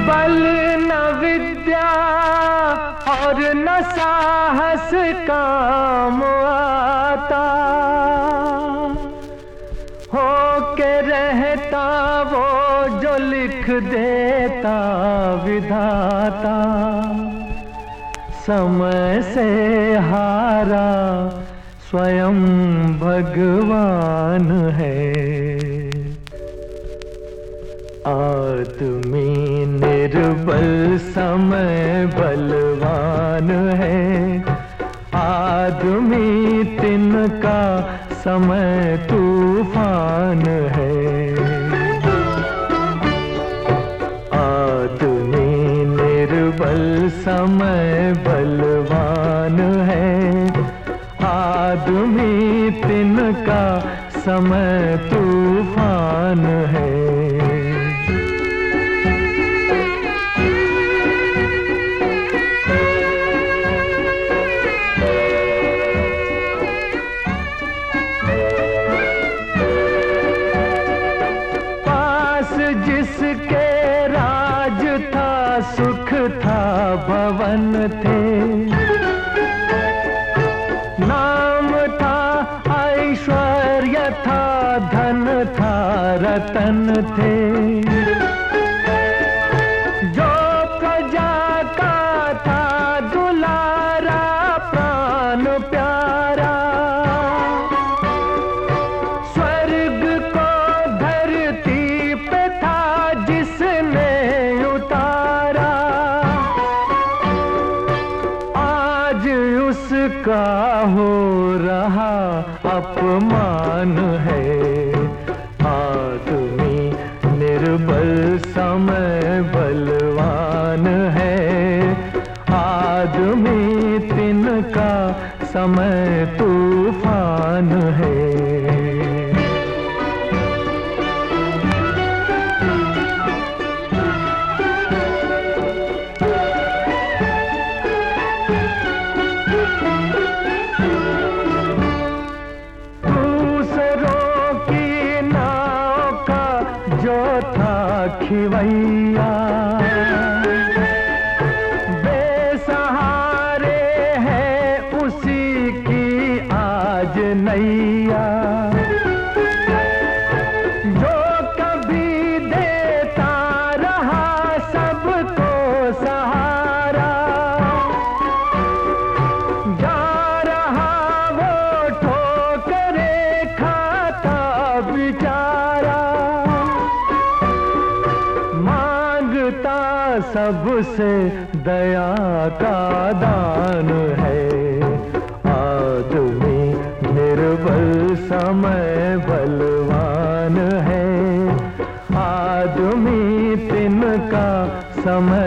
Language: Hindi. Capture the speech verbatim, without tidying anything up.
बल न विद्या और न साहस काम आता, हो के रहता वो जो लिख देता विधाता। समय से हारा स्वयं भगवान है। आदमी निर्बल समय बलवान है। आदमी तिनका समय तूफान है। आदमी निर्बल समय बलवान है। आदमी तिनका समय तूफान है। जिसके राज था सुख था भवन थे, नाम था ऐश्वर्य था धन था रतन थे। जो प्रजा का था दुलारा प्राण प्यारा, स्वर्ग को धरती जिसने उतारा, आज उसका हो रहा अपमान है। आदमी निर्बल समय बलवान है। आदमी तिनका समय तूफान है। जो था खिवैया, बेसहारे है उसी की आज नैया। जो कभी देता रहा सबको सहारा, जा रहा वो ठोकरे खाता बेचारा। मांगता सबसे दया का दान है। आदमी निर्बल समय बलवान है। आदमी तिनका समय